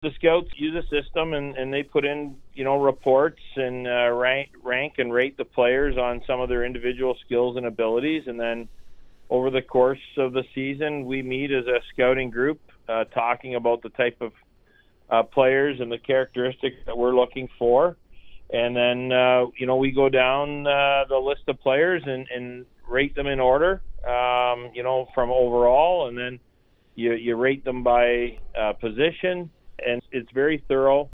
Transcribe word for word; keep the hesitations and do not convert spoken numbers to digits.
The scouts use a system, and, and they put in, you know, reports and uh, rank, rank and rate the players on some of their individual skills and abilities. And then over the course of the season, we meet as a scouting group, uh, talking about the type of uh, players and the characteristics that we're looking for. And then, uh, you know, we go down uh, the list of players and, and rate them in order, um, you know, from overall, and then you, you rate them by uh, position. And it's very thorough.